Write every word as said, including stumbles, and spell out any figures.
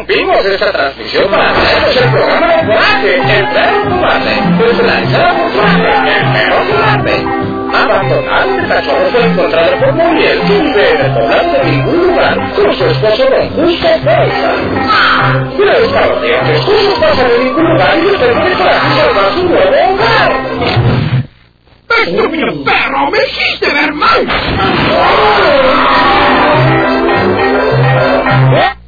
interrumpimos esta transmisión para traernos el programa de Coraje, el perro cobarde, personalizado por Coraje, el perro cobarde. Abandonado el cachorro fue encontrado por Muriel, que vive en el poblado de ningún lugar, con su esposo Don Justo Bolsa. Mira los malos dientes, justos pasan en ningún lugar y los termina para salvar su nuevo hogar. ¡Estúpido perro! ¡Me hiciste ver mal! ¿Eh?